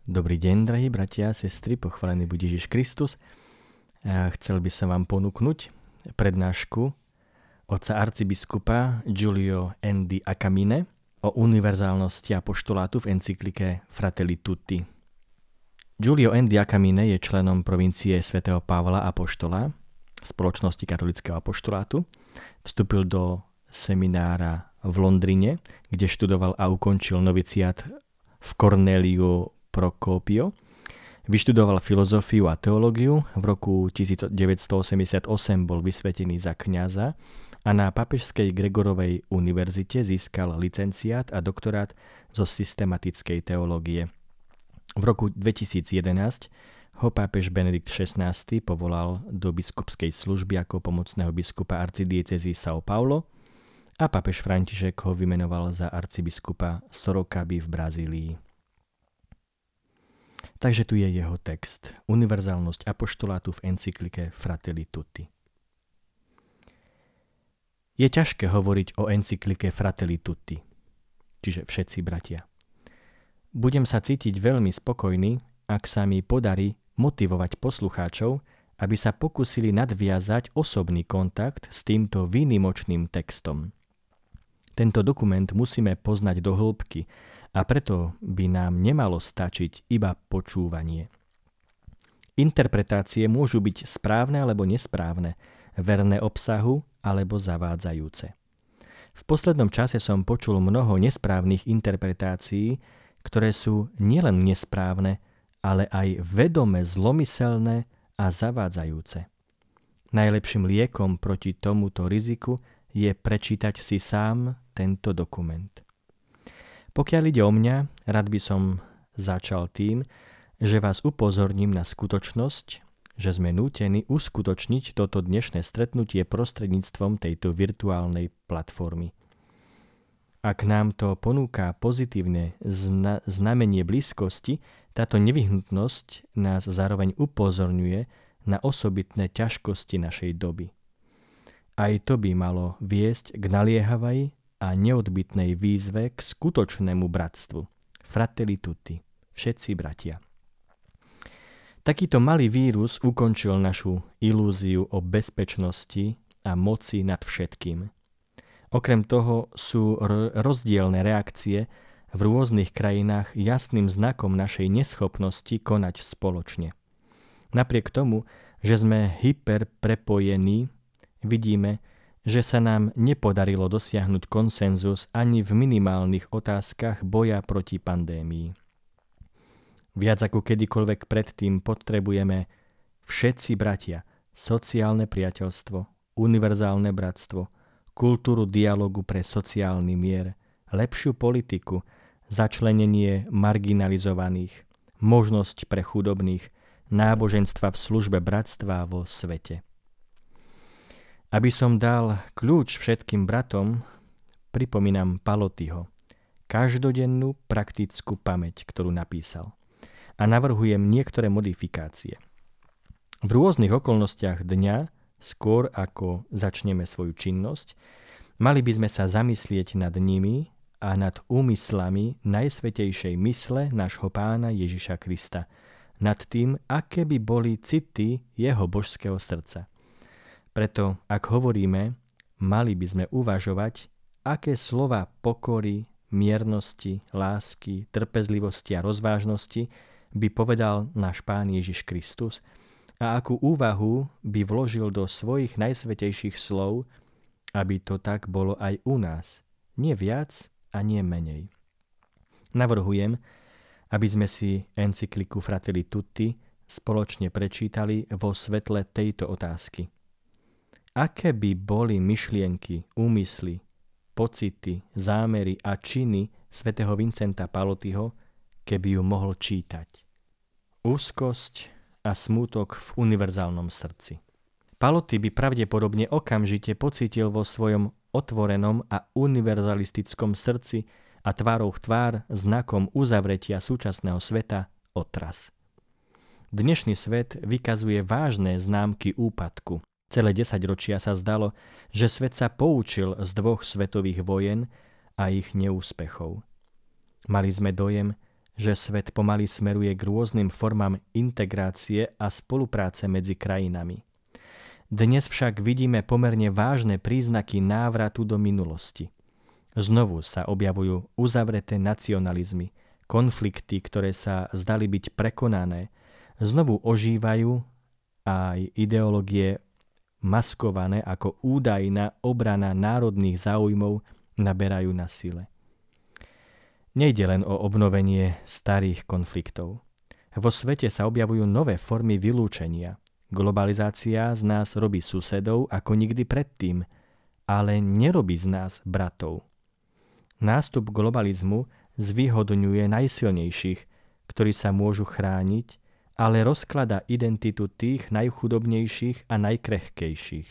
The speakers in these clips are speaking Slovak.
Dobrý deň, drahí bratia a sestry, pochválený buď Ježiš Kristus. Chcel by som vám ponúknuť prednášku otca arcibiskupa Giulio Endi Acamine o univerzálnosti apoštolátu v encyklike Fratelli Tutti. Giulio Endi Acamine je členom provincie svätého Pavla apoštola spoločnosti katolického apoštolátu. Vstúpil do seminára v Londýne, kde študoval a ukončil noviciát v Corneliu Procopio. Vyštudoval filozofiu a teológiu. V roku 1988 bol vysvetený za kňaza a na Pápežskej Gregorovej univerzite získal licenciát a doktorát zo systematickej teológie. V roku 2011 ho pápež Benedikt XVI povolal do biskupskej služby ako pomocného biskupa arcidiecézy São Paulo a pápež František ho vymenoval za arcibiskupa Sorokaby v Brazílii. Takže tu je jeho text. Univerzálnosť apoštolátu v encyklike Fratelli Tutti. Je ťažké hovoriť o encyklike Fratelli Tutti, čiže všetci bratia. Budem sa cítiť veľmi spokojný, ak sa mi podarí motivovať poslucháčov, aby sa pokúsili nadviazať osobný kontakt s týmto výnimočným textom. Tento dokument musíme poznať do hĺbky, a preto by nám nemalo stačiť iba počúvanie. Interpretácie môžu byť správne alebo nesprávne, verné obsahu alebo zavádzajúce. V poslednom čase som počul mnoho nesprávnych interpretácií, ktoré sú nielen nesprávne, ale aj vedome zlomyselné a zavádzajúce. Najlepším liekom proti tomuto riziku je prečítať si sám tento dokument. Pokiaľ ide o mňa, rád by som začal tým, že vás upozorním na skutočnosť, že sme nútení uskutočniť toto dnešné stretnutie prostredníctvom tejto virtuálnej platformy. Ak nám to ponúka pozitívne znamenie blízkosti, táto nevyhnutnosť nás zároveň upozorňuje na osobitné ťažkosti našej doby. Aj to by malo viesť k naliehavej a neodbytnej výzve k skutočnému bratstvu. Fratelli Tutti, všetci bratia. Takýto malý vírus ukončil našu ilúziu o bezpečnosti a moci nad všetkým. Okrem toho sú rozdielne reakcie v rôznych krajinách jasným znakom našej neschopnosti konať spoločne. Napriek tomu, že sme hyperprepojení, vidíme, že sa nám nepodarilo dosiahnuť konsenzus ani v minimálnych otázkach boja proti pandémii. Viac ako kedykoľvek predtým potrebujeme všetci bratia, sociálne priateľstvo, univerzálne bratstvo, kultúru dialogu pre sociálny mier, lepšiu politiku, začlenenie marginalizovaných, možnosť pre chudobných, náboženstva v službe bratstva vo svete. Aby som dal kľúč všetkým bratom, pripomínam Palotyho, každodennú praktickú pamäť, ktorú napísal. A navrhujem niektoré modifikácie. V rôznych okolnostiach dňa, skôr ako začneme svoju činnosť, mali by sme sa zamyslieť nad nimi a nad úmyslami najsvätejšej mysle nášho Pána Ježiša Krista, nad tým, aké by boli city jeho božského srdca. Preto, ak hovoríme, mali by sme uvažovať, aké slova pokory, miernosti, lásky, trpezlivosti a rozvážnosti by povedal náš Pán Ježiš Kristus a akú úvahu by vložil do svojich najsvätejších slov, aby to tak bolo aj u nás, nie viac a nie menej. Navrhujem, aby sme si encykliku Fratelli Tutti spoločne prečítali vo svetle tejto otázky. Aké by boli myšlienky, úmysly, pocity, zámery a činy svätého Vincenta Palotyho, keby ju mohol čítať? Úzkosť a smútok v univerzálnom srdci. Paloty by pravdepodobne okamžite pocítil vo svojom otvorenom a univerzalistickom srdci a tvárou v tvár znakom uzavretia súčasného sveta otras. Dnešný svet vykazuje vážne známky úpadku. Celé 10 ročia sa zdalo, že svet sa poučil z 2 svetových vojen a ich neúspechov. Mali sme dojem, že svet pomaly smeruje k rôznym formám integrácie a spolupráce medzi krajinami. Dnes však vidíme pomerne vážne príznaky návratu do minulosti. Znovu sa objavujú uzavreté nacionalizmy, konflikty, ktoré sa zdali byť prekonané, znovu ožívajú aj ideológie maskované ako údajná obrana národných záujmov naberajú na sile. Nejde len o obnovenie starých konfliktov. Vo svete sa objavujú nové formy vylúčenia. Globalizácia z nás robí susedov ako nikdy predtým, ale nerobí z nás bratov. Nástup globalizmu zvýhodňuje najsilnejších, ktorí sa môžu chrániť, ale rozkladá identitu tých najchudobnejších a najkrehkejších.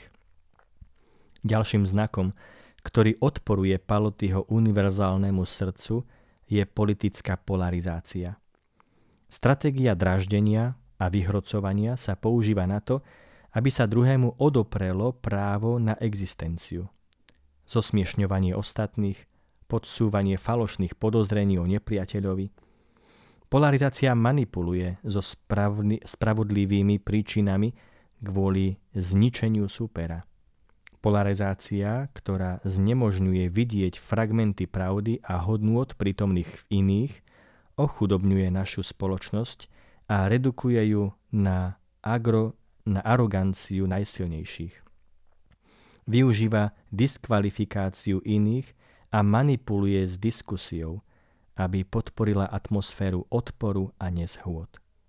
Ďalším znakom, ktorý odporuje Palotyho univerzálnemu srdcu, je politická polarizácia. Stratégia dráždenia a vyhrocovania sa používa na to, aby sa druhému odoprelo právo na existenciu. Zosmiešňovanie ostatných, podsúvanie falošných podozrení o nepriateľovi. Polarizácia manipuluje so spravodlivými príčinami kvôli zničeniu súpera. Polarizácia, ktorá znemožňuje vidieť fragmenty pravdy a hodnôt prítomných v iných, ochudobňuje našu spoločnosť a redukuje ju na aroganciu najsilnejších. Využíva diskvalifikáciu iných a manipuluje s diskusiou, aby podporila atmosféru odporu a nezhôd.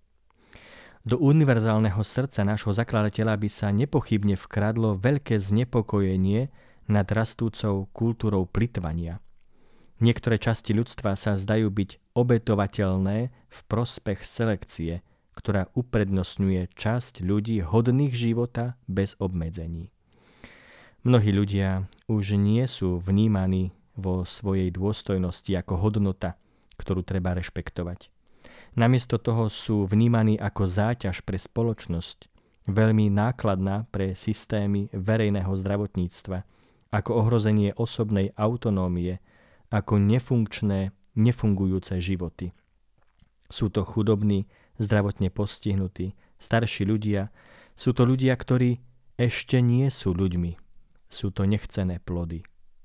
Do univerzálneho srdca nášho zakladateľa by sa nepochybne vkradlo veľké znepokojenie nad rastúcou kultúrou plytvania. Niektoré časti ľudstva sa zdajú byť obetovateľné v prospech selekcie, ktorá uprednostňuje časť ľudí hodných života bez obmedzení. Mnohí ľudia už nie sú vnímaní vo svojej dôstojnosti ako hodnota, ktorú treba rešpektovať. Namiesto toho sú vnímaní ako záťaž pre spoločnosť, veľmi nákladná pre systémy verejného zdravotníctva, ako ohrozenie osobnej autonómie, ako nefungujúce životy. Sú to chudobní, zdravotne postihnutí, starší ľudia, sú to ľudia, ktorí ešte nie sú ľuďmi. Sú to nechcené plody.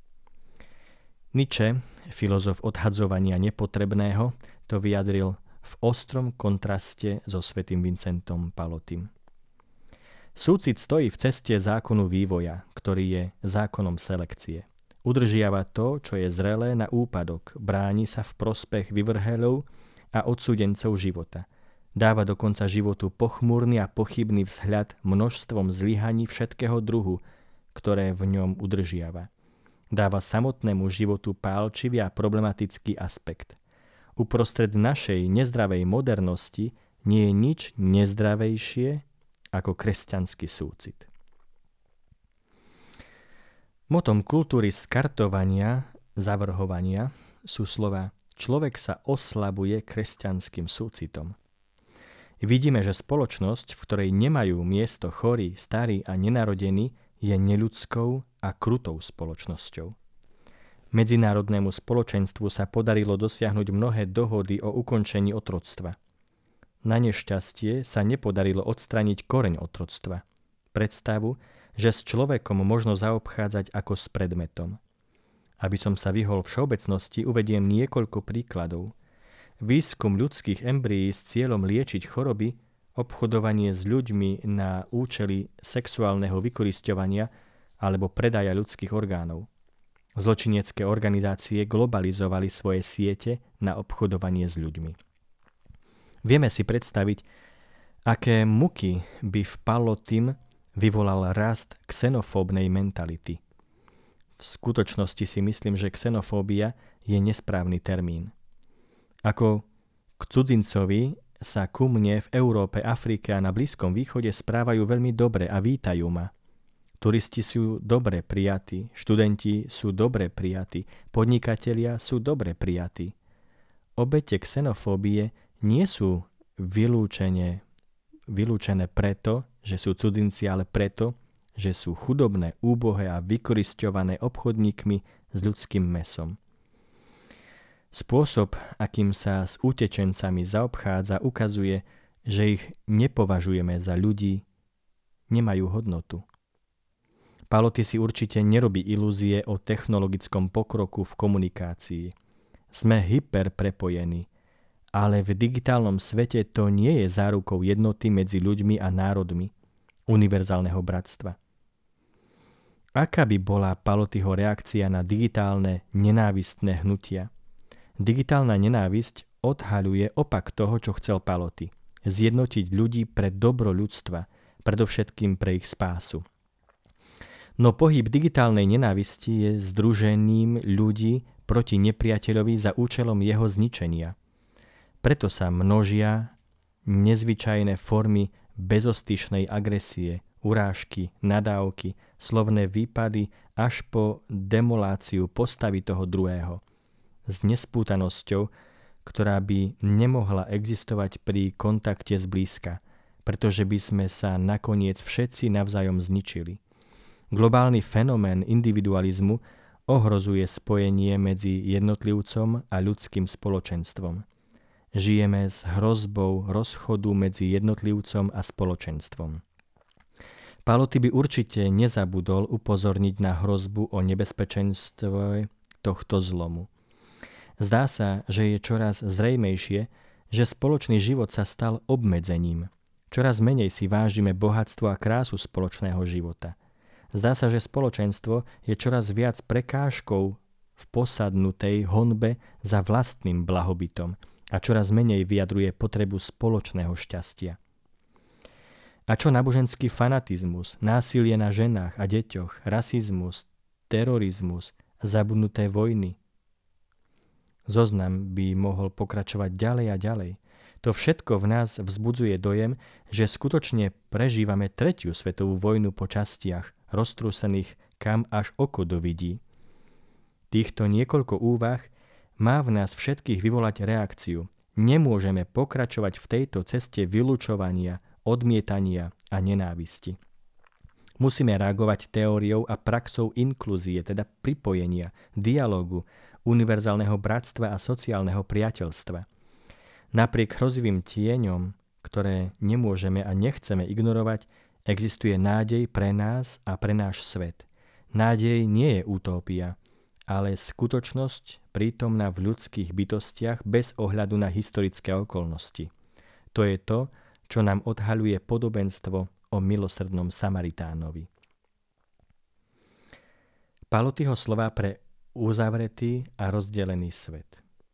Nietzsche, filozof odhadzovania nepotrebného, to vyjadril v ostrom kontraste so svätým Vincentom Palotym. Súcit stojí v ceste zákonu vývoja, ktorý je zákonom selekcie. Udržiava to, čo je zrelé na úpadok, bráni sa v prospech vyvrhelov a odsúdencov života. Dáva do konca životu pochmúrny a pochybný vzhľad množstvom zlyhaní všetkého druhu, ktoré v ňom udržiava. Dáva samotnému životu pálčivý a problematický aspekt. Uprostred našej nezdravej modernosti nie je nič nezdravejšie ako kresťanský súcit. Motom kultúry skartovania, zavrhovania sú slova človek sa oslabuje kresťanským súcitom. Vidíme, že spoločnosť, v ktorej nemajú miesto chorí, starí a nenarodení, je neľudskou a krutou spoločnosťou. Medzinárodnému spoločenstvu sa podarilo dosiahnuť mnohé dohody o ukončení otroctva. Na nešťastie sa nepodarilo odstraniť koreň otroctva. Predstavu, že s človekom možno zaobchádzať ako s predmetom. Aby som sa vyhol všeobecnosti, uvediem niekoľko príkladov. Výskum ľudských embryí s cieľom liečiť choroby, obchodovanie s ľuďmi na účely sexuálneho vykorisťovania alebo predaja ľudských orgánov. Zločinecké organizácie globalizovali svoje siete na obchodovanie s ľuďmi. Vieme si predstaviť, aké muky by v Palotym vyvolal rast xenofóbnej mentality. V skutočnosti si myslím, že xenofóbia je nesprávny termín. Ako k cudzincovi sa ku mne v Európe, Afrike a na Blízkom východe správajú veľmi dobre a vítajú ma. Turisti sú dobre prijatí, študenti sú dobre prijatí, podnikatelia sú dobre prijatí. Obete xenofóbie nie sú vylúčené preto, že sú cudzinci, ale preto, že sú chudobné, úbohé a vykorisťované obchodníkmi s ľudským mäsom. Spôsob, akým sa s utečencami zaobchádza, ukazuje, že ich nepovažujeme za ľudí, nemajú hodnotu. Paloty si určite nerobí ilúzie o technologickom pokroku v komunikácii. Sme hyperprepojení, ale v digitálnom svete to nie je zárukou jednoty medzi ľuďmi a národmi, univerzálneho bratstva. Aká by bola Palotyho reakcia na digitálne nenávistné hnutia? Digitálna nenávisť odhaľuje opak toho, čo chcel Paloty. Zjednotiť ľudí pre dobro ľudstva, predovšetkým pre ich spásu. No pohyb digitálnej nenávisti je združením ľudí proti nepriateľovi za účelom jeho zničenia. Preto sa množia nezvyčajné formy bezostyšnej agresie, urážky, nadávky, slovné výpady až po demoláciu postavy toho druhého. S nespútanosťou, ktorá by nemohla existovať pri kontakte zblízka, pretože by sme sa nakoniec všetci navzájom zničili. Globálny fenomén individualizmu ohrozuje spojenie medzi jednotlivcom a ľudským spoločenstvom. Žijeme s hrozbou rozchodu medzi jednotlivcom a spoločenstvom. Paloty by určite nezabudol upozorniť na hrozbu o nebezpečenstve tohto zlomu. Zdá sa, že je čoraz zrejmejšie, že spoločný život sa stal obmedzením. Čoraz menej si vážime bohatstvo a krásu spoločného života. Zdá sa, že spoločenstvo je čoraz viac prekážkou v posadnutej honbe za vlastným blahobytom a čoraz menej vyjadruje potrebu spoločného šťastia. A čo náboženský fanatizmus, násilie na ženách a deťoch, rasizmus, terorizmus, zabudnuté vojny? Zoznam by mohol pokračovať ďalej a ďalej. To všetko v nás vzbudzuje dojem, že skutočne prežívame 3. svetovú vojnu po častiach, roztrúsených kam až oko dovidí. Týchto niekoľko úvah má v nás všetkých vyvolať reakciu. Nemôžeme pokračovať v tejto ceste vylúčovania, odmietania a nenávisti. Musíme reagovať teóriou a praxou inklúzie, teda pripojenia, dialógu, univerzálneho bratstva a sociálneho priateľstva. Napriek hrozivým tieňom, ktoré nemôžeme a nechceme ignorovať, existuje nádej pre nás a pre náš svet. Nádej nie je utópia, ale skutočnosť prítomná v ľudských bytostiach bez ohľadu na historické okolnosti. To je to, čo nám odhaľuje podobenstvo o milosrdnom Samaritánovi. Palotyho slová pre uzavretý a rozdelený svet.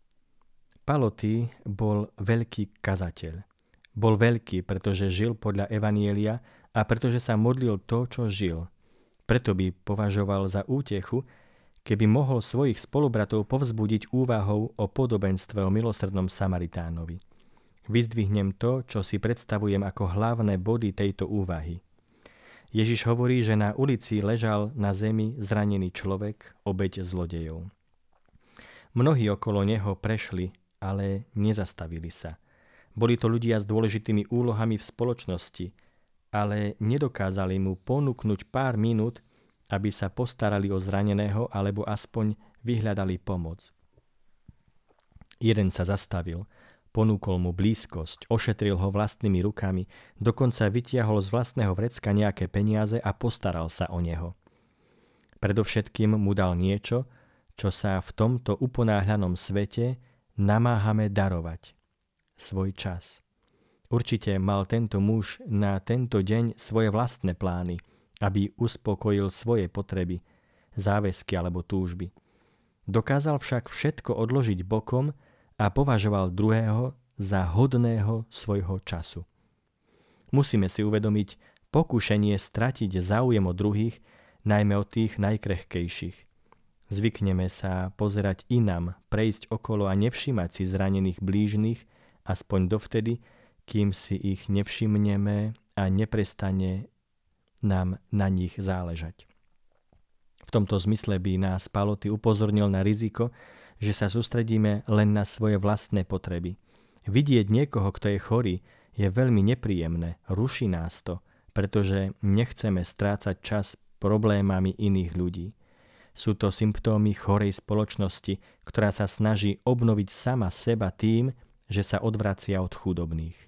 Paloty bol veľký kazateľ. Bol veľký, pretože žil podľa Evanielia a pretože sa modlil to, čo žil. Preto by považoval za útechu, keby mohol svojich spolubratov povzbudiť úvahou o podobenstve o milosrdnom Samaritánovi. Vyzdvihnem to, čo si predstavujem ako hlavné body tejto úvahy. Ježiš hovorí, že na ulici ležal na zemi zranený človek, obeť zlodejov. Mnohí okolo neho prešli, ale nezastavili sa. Boli to ľudia s dôležitými úlohami v spoločnosti, ale nedokázali mu ponúknuť pár minút, aby sa postarali o zraneného alebo aspoň vyhľadali pomoc. Jeden sa zastavil, ponúkol mu blízkosť, ošetril ho vlastnými rukami, dokonca vytiahol z vlastného vrecka nejaké peniaze a postaral sa o neho. Predovšetkým mu dal niečo, čo sa v tomto uponáhľanom svete namáhame darovať. Svoj čas. Určite mal tento muž na tento deň svoje vlastné plány, aby uspokojil svoje potreby, záväzky alebo túžby. Dokázal však všetko odložiť bokom a považoval druhého za hodného svojho času. Musíme si uvedomiť pokušenie stratiť záujem o druhých, najmä od tých najkrehkejších. Zvykneme sa pozerať inám, prejsť okolo a nevšímať si zranených blížnych, aspoň dovtedy, kým si ich nevšimneme a neprestane nám na nich záležať. V tomto zmysle by nás Paloty upozornil na riziko, že sa sústredíme len na svoje vlastné potreby. Vidieť niekoho, kto je chorý, je veľmi nepríjemné, ruší nás to, pretože nechceme strácať čas problémami iných ľudí. Sú to symptómy chorej spoločnosti, ktorá sa snaží obnoviť sama seba tým, že sa odvracia od chudobných.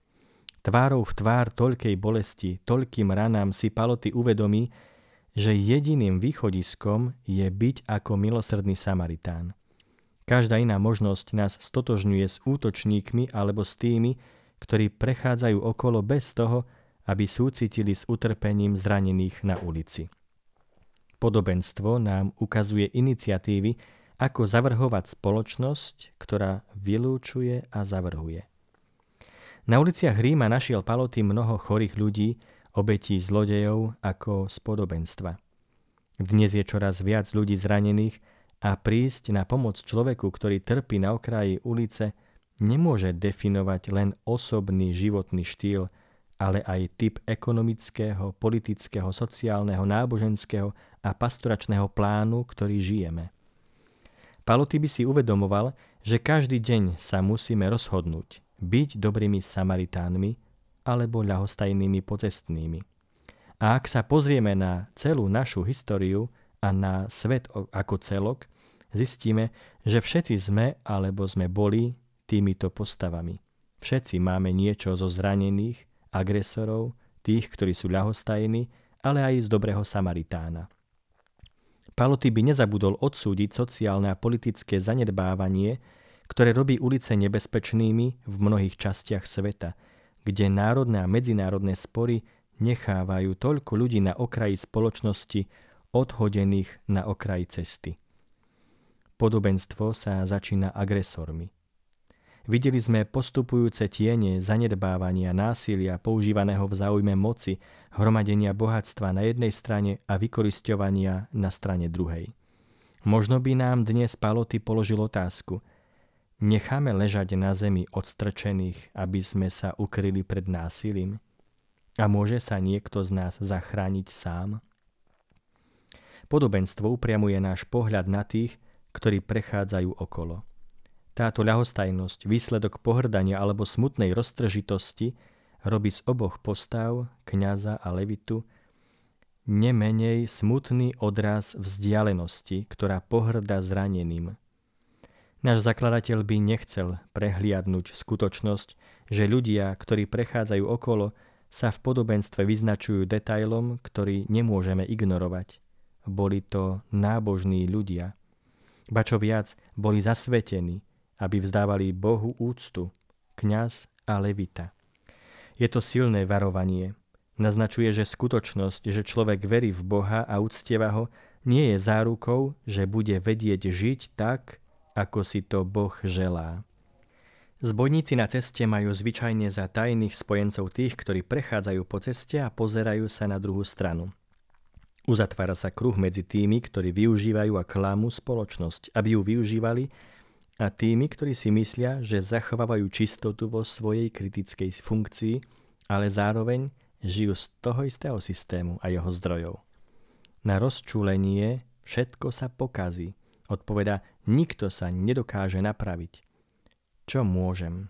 Tvárou v tvár toľkej bolesti, toľkým ranám si Paloty uvedomí, že jediným východiskom je byť ako milosrdný Samaritán. Každá iná možnosť nás stotožňuje s útočníkmi alebo s tými, ktorí prechádzajú okolo bez toho, aby súcitili s utrpením zranených na ulici. Podobenstvo nám ukazuje iniciatívy, ako zavrhovať spoločnosť, ktorá vylúčuje a zavrhuje. Na uliciach Ríma našiel Paloty mnoho chorých ľudí, obetí zlodejov ako z podobenstva. Dnes je čoraz viac ľudí zranených a prísť na pomoc človeku, ktorý trpí na okraji ulice, nemôže definovať len osobný životný štýl, ale aj typ ekonomického, politického, sociálneho, náboženského a pastoračného plánu, ktorý žijeme. Paloty by si uvedomoval, že každý deň sa musíme rozhodnúť byť dobrými Samaritánmi alebo ľahostajnými pocestnými. A ak sa pozrieme na celú našu históriu a na svet ako celok, zistíme, že všetci sme alebo sme boli týmito postavami. Všetci máme niečo zo zranených, agresorov, tých, ktorí sú ľahostajní, ale aj z dobrého Samaritána. Paloty by nezabudol odsúdiť sociálne a politické zanedbávanie, ktoré robí ulice nebezpečnými v mnohých častiach sveta, kde národné a medzinárodné spory nechávajú toľko ľudí na okraji spoločnosti odhodených na okraji cesty. Podobenstvo sa začína agresormi. Videli sme postupujúce tiene zanedbávania, násilia používaného v záujme moci, hromadenia bohatstva na jednej strane a vykorisťovania na strane druhej. Možno by nám dnes Paloty položil otázku: necháme ležať na zemi odstrčených, aby sme sa ukryli pred násilím? A môže sa niekto z nás zachrániť sám? Podobenstvo upriamuje náš pohľad na tých, ktorí prechádzajú okolo. Táto ľahostajnosť, výsledok pohrdania alebo smutnej roztržitosti, robí z oboch postav, kňaza a levitu, nemenej smutný odraz vzdialenosti, ktorá pohŕda zraneným. Náš zakladateľ by nechcel prehliadnuť skutočnosť, že ľudia, ktorí prechádzajú okolo, sa v podobenstve vyznačujú detailom, ktorý nemôžeme ignorovať. Boli to nábožní ľudia. Ba čo viac, boli zasvetení, aby vzdávali Bohu úctu, kňaz a levita. Je to silné varovanie. Naznačuje, že skutočnosť, že človek verí v Boha a uctieva ho, nie je zárukou, že bude vedieť žiť tak, ako si to Boh želá. Zbojníci na ceste majú zvyčajne za tajných spojencov tých, ktorí prechádzajú po ceste a pozerajú sa na druhú stranu. Uzatvára sa kruh medzi tými, ktorí využívajú a klamú spoločnosť, aby ju využívali, a tými, ktorí si myslia, že zachovávajú čistotu vo svojej kritickej funkcii, ale zároveň žijú z toho istého systému a jeho zdrojov. Na rozčúlenie všetko sa pokazí. Odpoveda, nikto sa nedokáže napraviť. Čo môžem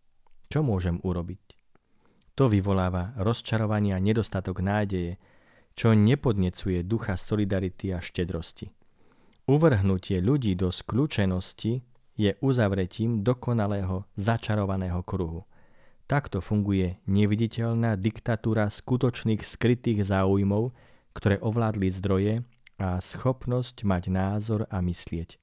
urobiť? To vyvoláva rozčarovanie a nedostatok nádeje, čo nepodnecuje ducha solidarity a štedrosti. Uvrhnutie ľudí do skľúčenosti je uzavretím dokonalého začarovaného kruhu. Takto funguje neviditeľná diktatúra skutočných skrytých záujmov, ktoré ovládli zdroje a schopnosť mať názor a myslieť.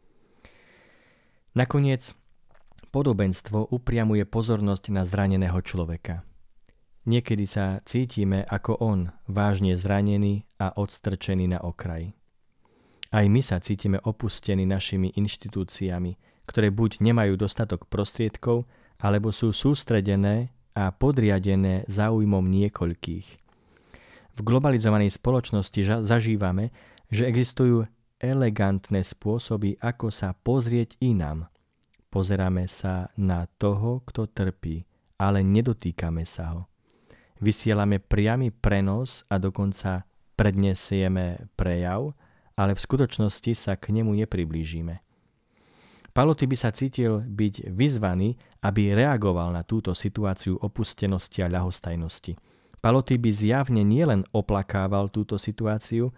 Nakoniec, podobenstvo upriamuje pozornosť na zraneného človeka. Niekedy sa cítime ako on, vážne zranený a odstrčený na okraj. Aj my sa cítime opustení našimi inštitúciami, ktoré buď nemajú dostatok prostriedkov, alebo sú sústredené a podriadené záujmom niekoľkých. V globalizovanej spoločnosti zažívame, že existujú elegantné spôsoby, ako sa pozrieť inám. Pozeráme sa na toho, kto trpí, ale nedotýkame sa ho. Vysielame priamy prenos a dokonca prednesieme prejav, ale v skutočnosti sa k nemu nepriblížime. Paloty by sa cítil byť vyzvaný, aby reagoval na túto situáciu opustenosti a ľahostajnosti. Paloty by zjavne nielen oplakával túto situáciu,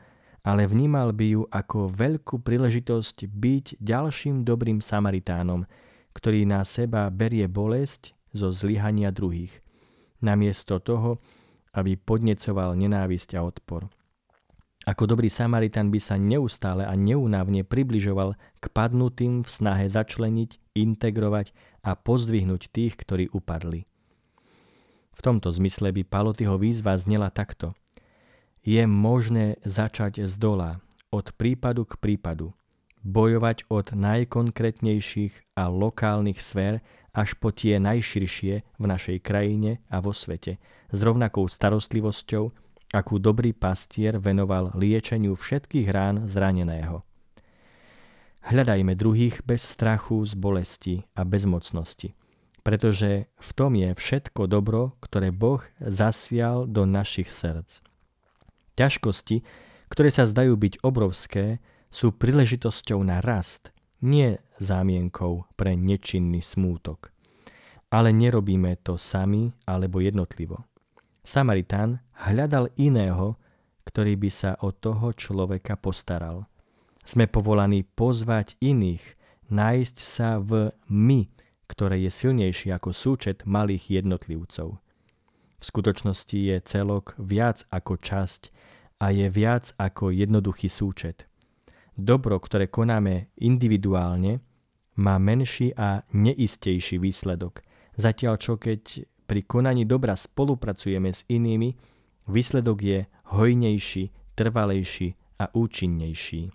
ale vnímal by ju ako veľkú príležitosť byť ďalším dobrým Samaritánom, ktorý na seba berie bolesť zo zlyhania druhých, namiesto toho, aby podnecoval nenávisť a odpor. Ako dobrý Samaritán by sa neustále a neúnavne približoval k padnutým v snahe začleniť, integrovať a pozdvihnúť tých, ktorí upadli. V tomto zmysle by Palotyho výzva znela takto. Je možné začať zdola, od prípadu k prípadu, bojovať od najkonkrétnejších a lokálnych sfér až po tie najširšie v našej krajine a vo svete, s rovnakou starostlivosťou, akú dobrý pastier venoval liečeniu všetkých rán zraneného. Hľadajme druhých bez strachu z bolesti a bezmocnosti, pretože v tom je všetko dobro, ktoré Boh zasial do našich srdc. Ťažkosti, ktoré sa zdajú byť obrovské, sú príležitosťou na rast, nie zámienkou pre nečinný smútok. Ale nerobíme to sami alebo jednotlivo. Samaritán hľadal iného, ktorý by sa o toho človeka postaral. Sme povolaní pozvať iných, nájsť sa v my, ktoré je silnejšie ako súčet malých jednotlivcov. V skutočnosti je celok viac ako časť a je viac ako jednoduchý súčet. Dobro, ktoré konáme individuálne, má menší a neistejší výsledok, zatiaľ čo keď pri konaní dobra spolupracujeme s inými, výsledok je hojnejší, trvalejší a účinnejší.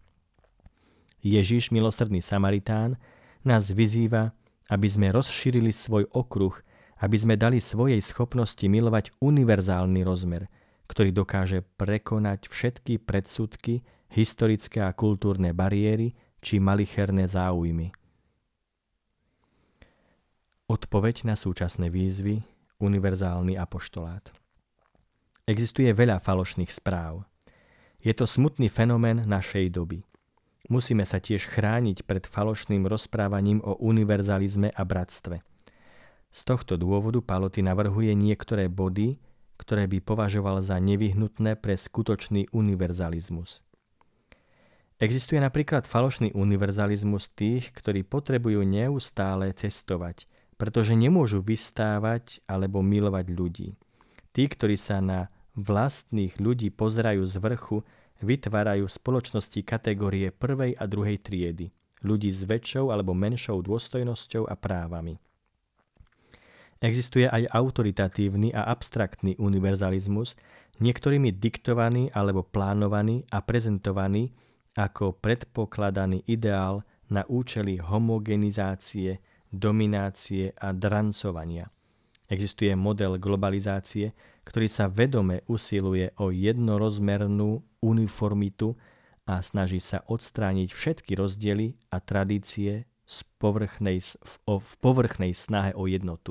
Ježiš, milosrdný Samaritán, nás vyzýva, aby sme rozšírili svoj okruh, aby sme dali svojej schopnosti milovať univerzálny rozmer, ktorý dokáže prekonať všetky predsudky, historické a kultúrne bariéry či malicherné záujmy. Odpoveď na súčasné výzvy, univerzálny apoštolát. Existuje veľa falošných správ. Je to smutný fenomén našej doby. Musíme sa tiež chrániť pred falošným rozprávaním o univerzalizme a bratstve. Z tohto dôvodu Paloty navrhuje niektoré body, ktoré by považoval za nevyhnutné pre skutočný univerzalizmus. Existuje napríklad falošný univerzalizmus tých, ktorí potrebujú neustále cestovať, pretože nemôžu vystávať alebo milovať ľudí. Tí, ktorí sa na vlastných ľudí pozerajú z vrchu, vytvárajú v spoločnosti kategórie prvej a druhej triedy, ľudí s väčšou alebo menšou dôstojnosťou a právami. Existuje aj autoritatívny a abstraktný univerzalizmus, niektorými diktovaný alebo plánovaný a prezentovaný ako predpokladaný ideál na účely homogenizácie, dominácie a drancovania. Existuje model globalizácie, ktorý sa vedome usiluje o jednorozmernú uniformitu a snaží sa odstrániť všetky rozdiely a tradície v povrchnej snahe o jednotu.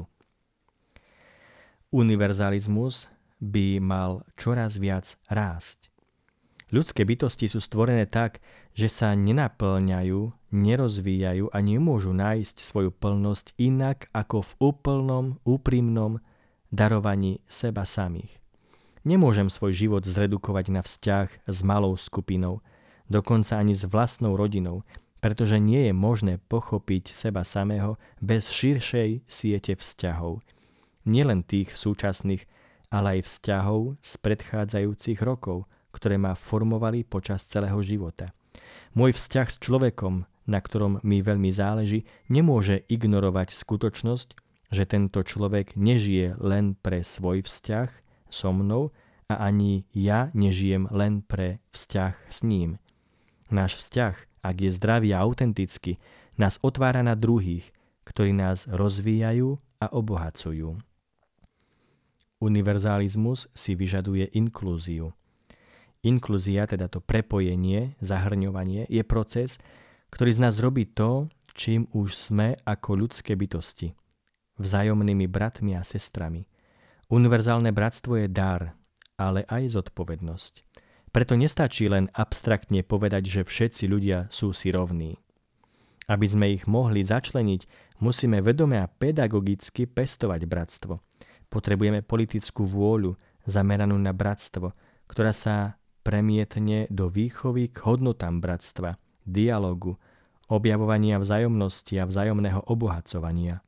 Univerzalizmus by mal čoraz viac rásť. Ľudské bytosti sú stvorené tak, že sa nenapĺňajú, nerozvíjajú a nemôžu nájsť svoju plnosť inak ako v úplnom, úprimnom darovaní seba samých. Nemôžem svoj život zredukovať na vzťah s malou skupinou, dokonca ani s vlastnou rodinou, pretože nie je možné pochopiť seba samého bez širšej siete vzťahov. Nielen tých súčasných, ale aj vzťahov z predchádzajúcich rokov, ktoré ma formovali počas celého života. Môj vzťah s človekom, na ktorom mi veľmi záleží, nemôže ignorovať skutočnosť, že tento človek nežije len pre svoj vzťah so mnou a ani ja nežijem len pre vzťah s ním. Náš vzťah, ak je zdravý a autentický, nás otvára na druhých, ktorí nás rozvíjajú a obohacujú. Univerzalizmus si vyžaduje inklúziu. Inklúzia, teda to prepojenie, zahrňovanie, je proces, ktorý z nás robí to, čím už sme ako ľudské bytosti. Vzájomnými bratmi a sestrami. Univerzálne bratstvo je dar, ale aj zodpovednosť. Preto nestačí len abstraktne povedať, že všetci ľudia sú si rovní. Aby sme ich mohli začleniť, musíme vedome a pedagogicky pestovať bratstvo. Potrebujeme politickú vôľu zameranú na bratstvo, ktorá sa premietne do výchovy k hodnotám bratstva, dialogu, objavovania vzájomnosti a vzájomného obohacovania.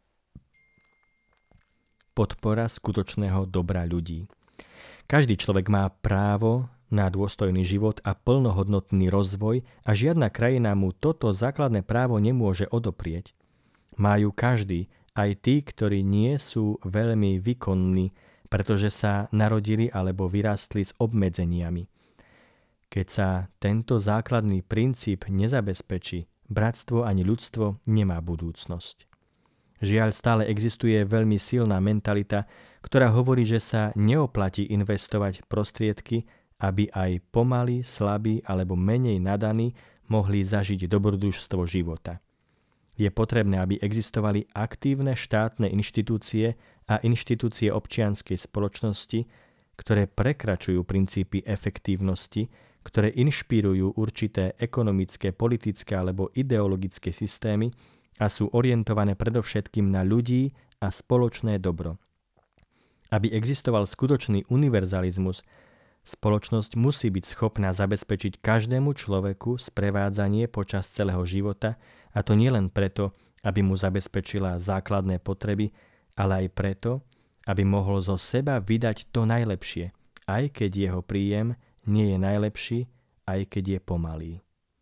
Podpora skutočného dobra ľudí. Každý človek má právo na dôstojný život a plnohodnotný rozvoj a žiadna krajina mu toto základné právo nemôže odoprieť. Majú každý, aj tí, ktorí nie sú veľmi výkonní, pretože sa narodili alebo vyrástli s obmedzeniami. Keď sa tento základný princíp nezabezpečí, bratstvo ani ľudstvo nemá budúcnosť. Žiaľ, stále existuje veľmi silná mentalita, ktorá hovorí, že sa neoplatí investovať prostriedky, aby aj pomalí, slabí alebo menej nadaní mohli zažiť dobrodružstvo života. Je potrebné, aby existovali aktívne štátne inštitúcie a inštitúcie občianskej spoločnosti, ktoré prekračujú princípy efektívnosti, ktoré inšpirujú určité ekonomické, politické alebo ideologické systémy a sú orientované predovšetkým na ľudí a spoločné dobro. Aby existoval skutočný univerzalizmus, spoločnosť musí byť schopná zabezpečiť každému človeku sprevádzanie počas celého života, a to nielen preto, aby mu zabezpečila základné potreby, ale aj preto, aby mohol zo seba vydať to najlepšie, aj keď jeho príjem nie je najlepší, aj keď je pomalý.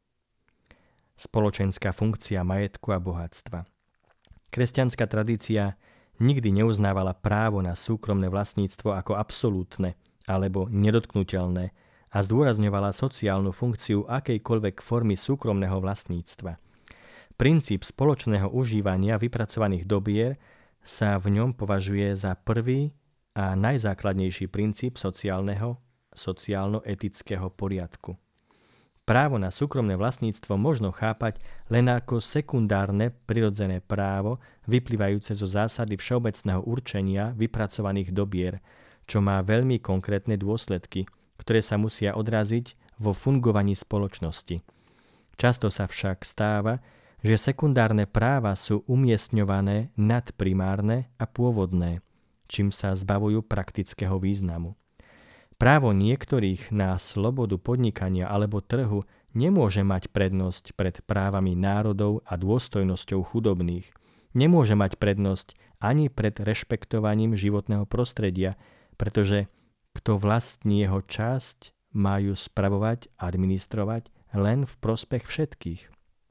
Spoločenská funkcia majetku a bohatstva. Kresťanská tradícia nikdy neuznávala právo na súkromné vlastníctvo ako absolútne alebo nedotknuteľné a zdôrazňovala sociálnu funkciu akejkoľvek formy súkromného vlastníctva. Princíp spoločného užívania vypracovaných dobier sa v ňom považuje za prvý a najzákladnejší princíp sociálno-etického poriadku. Právo na súkromné vlastníctvo možno chápať len ako sekundárne prirodzené právo vyplývajúce zo zásady všeobecného určenia vypracovaných dobier, čo má veľmi konkrétne dôsledky, ktoré sa musia odraziť vo fungovaní spoločnosti. Často sa však stáva, že sekundárne práva sú umiestňované nad primárne a pôvodné, čím sa zbavujú praktického významu. Právo niektorých na slobodu podnikania alebo trhu nemôže mať prednosť pred právami národov a dôstojnosťou chudobných. Nemôže mať prednosť ani pred rešpektovaním životného prostredia, pretože kto vlastní jeho časť, má ju spravovať a administrovať len v prospech všetkých.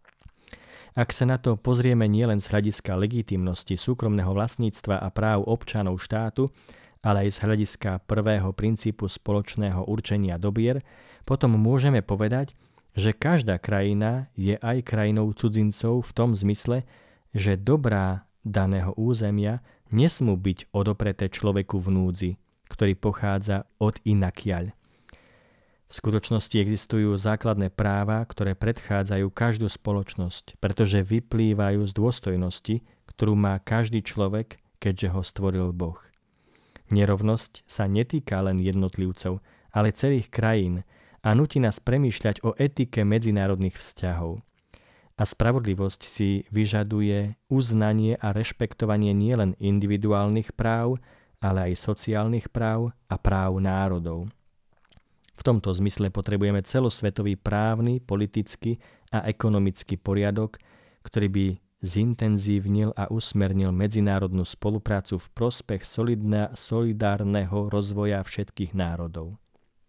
Ak sa na to pozrieme nielen z hľadiska legitímnosti súkromného vlastníctva a práv občanov štátu, ale aj z hľadiska prvého princípu spoločného určenia dobier, potom môžeme povedať, že každá krajina je aj krajinou cudzincov v tom zmysle, že dobrá daného územia nesmú byť odopreté človeku v núdzi, ktorý pochádza od inakiaľ. V skutočnosti existujú základné práva, ktoré predchádzajú každú spoločnosť, pretože vyplývajú z dôstojnosti, ktorú má každý človek, keďže ho stvoril Boh. Nerovnosť sa netýka len jednotlivcov, ale celých krajín a núti nás premýšľať o etike medzinárodných vzťahov. A spravodlivosť si vyžaduje uznanie a rešpektovanie nielen individuálnych práv, ale aj sociálnych práv a práv národov. V tomto zmysle potrebujeme celosvetový právny, politický a ekonomický poriadok, ktorý by zintenzívnil a usmernil medzinárodnú spoluprácu v prospech solidárneho rozvoja všetkých národov.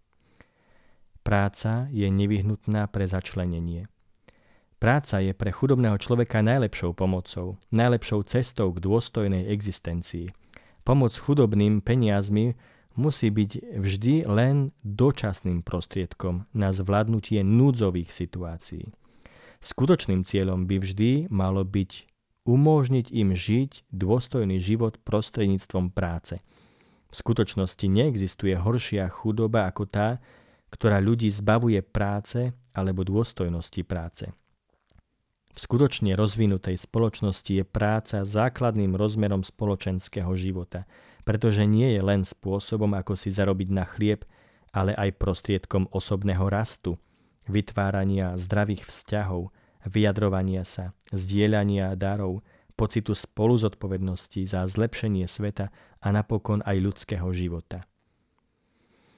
Práca je nevyhnutná pre začlenenie. Práca je pre chudobného človeka najlepšou pomocou, najlepšou cestou k dôstojnej existencii. Pomoc chudobným peniazmi musí byť vždy len dočasným prostriedkom na zvládnutie núdzových situácií. Skutočným cieľom by vždy malo byť umožniť im žiť dôstojný život prostredníctvom práce. V skutočnosti neexistuje horšia chudoba ako tá, ktorá ľudí zbavuje práce alebo dôstojnosti práce. V skutočne rozvinutej spoločnosti je práca základným rozmerom spoločenského života, pretože nie je len spôsobom, ako si zarobiť na chlieb, ale aj prostriedkom osobného rastu, vytvárania zdravých vzťahov, vyjadrovania sa, zdieľania darov, pocitu spoluzodpovednosti za zlepšenie sveta a napokon aj ľudského života.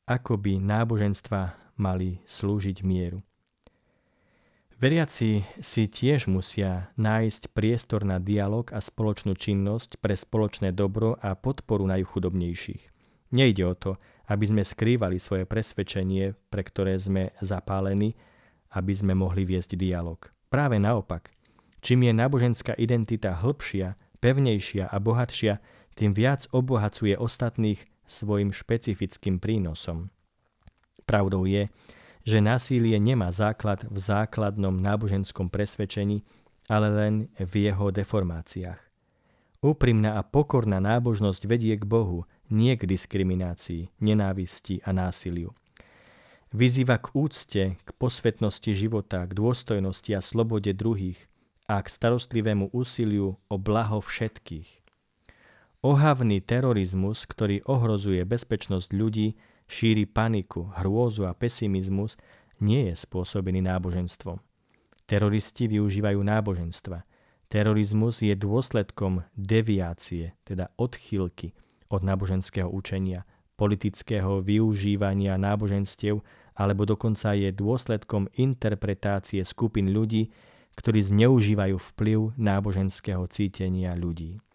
ako by náboženstva mali slúžiť mieru. Veriaci si tiež musia nájsť priestor na dialog a spoločnú činnosť pre spoločné dobro a podporu najchudobnejších. Nejde o to, aby sme skrývali svoje presvedčenie, pre ktoré sme zapálení, aby sme mohli viesť dialog. Práve naopak, čím je náboženská identita hĺbšia, pevnejšia a bohatšia, tým viac obohacuje ostatných svojim špecifickým prínosom. Pravdou je, že násilie nemá základ v základnom náboženskom presvedčení, ale len v jeho deformáciách. Úprimná a pokorná nábožnosť vedie k Bohu, nie k diskriminácii, nenávisti a násiliu. Vyzýva k úcte, k posvetnosti života, k dôstojnosti a slobode druhých a k starostlivému úsiliu o blaho všetkých. Ohavný terorizmus, ktorý ohrozuje bezpečnosť ľudí, šíri paniku, hrôzu a pesimizmus, nie je spôsobený náboženstvom. Teroristi využívajú náboženstva. Terorizmus je dôsledkom deviácie, teda odchýlky od náboženského učenia, politického využívania náboženstiev, alebo dokonca je dôsledkom interpretácie skupín ľudí, ktorí zneužívajú vplyv náboženského cítenia ľudí.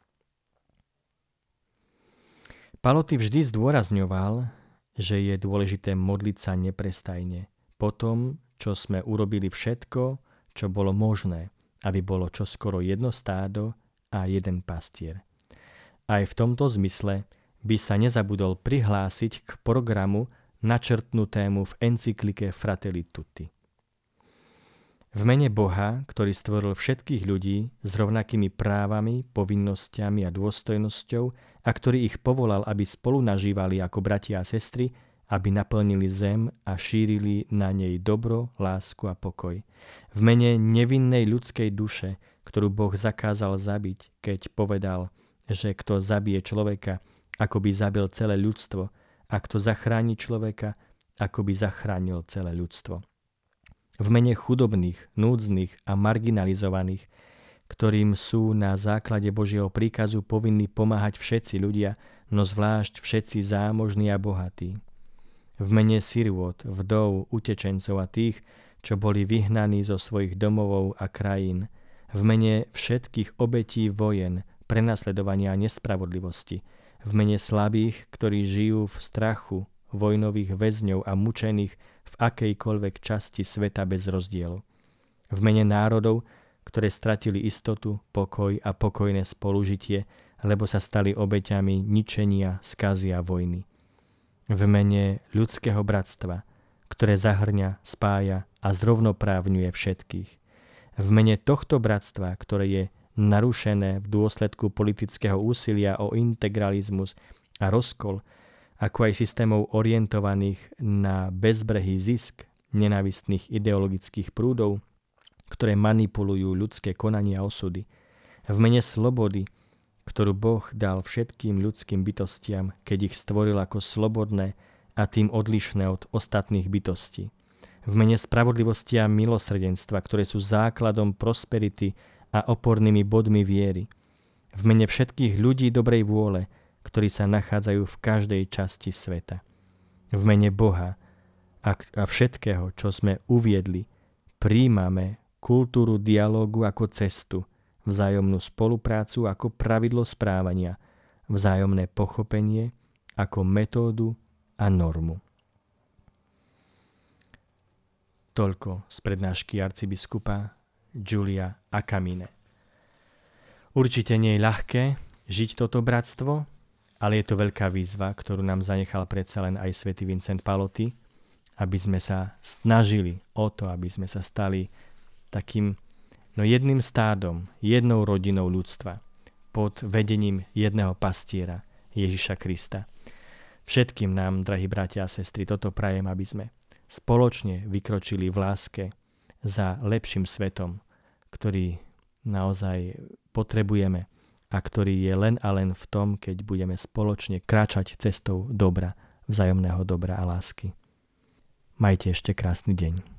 Paloty vždy zdôrazňoval, že je dôležité modliť sa neprestajne po tom, čo sme urobili všetko, čo bolo možné, aby bolo čoskoro jedno stádo a jeden pastier. Aj v tomto zmysle by sa nezabudol prihlásiť k programu načrtnutému v encyklike Fratelli Tutti. V mene Boha, ktorý stvoril všetkých ľudí s rovnakými právami, povinnosťami a dôstojnosťou a ktorý ich povolal, aby spolu nažívali ako bratia a sestry, aby naplnili zem a šírili na nej dobro, lásku a pokoj. V mene nevinnej ľudskej duše, ktorú Boh zakázal zabiť, keď povedal, že kto zabije človeka, ako by zabil celé ľudstvo, a kto zachráni človeka, ako by zachránil celé ľudstvo. V mene chudobných, núdznych a marginalizovaných, ktorým sú na základe Božieho príkazu povinní pomáhať všetci ľudia, no zvlášť všetci zámožní a bohatí. V mene sirôt, vdov, utečencov a tých, čo boli vyhnaní zo svojich domovov a krajín. V mene všetkých obetí vojen, prenasledovania a nespravodlivosti. V mene slabých, ktorí žijú v strachu, vojnových väzňov a mučených v akejkoľvek časti sveta bez rozdielu. V mene národov, ktoré stratili istotu, pokoj a pokojné spolužitie, lebo sa stali obeťami ničenia, skazy a vojny. V mene ľudského bratstva, ktoré zahrňa, spája a zrovnoprávňuje všetkých. V mene tohto bratstva, ktoré je narušené v dôsledku politického úsilia o integralizmus a rozkol, ako aj systémov orientovaných na bezbrehý zisk nenávistných ideologických prúdov, ktoré manipulujú ľudské konanie a osudy. V mene slobody, ktorú Boh dal všetkým ľudským bytostiam, keď ich stvoril ako slobodné a tým odlišné od ostatných bytostí. V mene spravodlivosti a milosrdenstva, ktoré sú základom prosperity a opornými bodmi viery. V mene všetkých ľudí dobrej vôle, ktorí sa nachádzajú v každej časti sveta. V mene Boha a všetkého, čo sme uviedli, prijímame kultúru dialógu ako cestu, vzájomnú spoluprácu ako pravidlo správania, vzájomné pochopenie ako metódu a normu. Toľko z prednášky arcibiskupa Giulia Akamine. Určite nie je ľahké žiť toto bratstvo, ale je to veľká výzva, ktorú nám zanechal predsa len aj svätý Vincent Paloty, aby sme sa snažili o to, aby sme sa stali takým jedným stádom, jednou rodinou ľudstva pod vedením jedného pastiera, Ježiša Krista. Všetkým nám, drahí bratia a sestry, toto prajem, aby sme spoločne vykročili v láske za lepším svetom, ktorý naozaj potrebujeme a ktorý je len a len v tom, keď budeme spoločne kráčať cestou dobra, vzájomného dobra a lásky. Majte ešte krásny deň.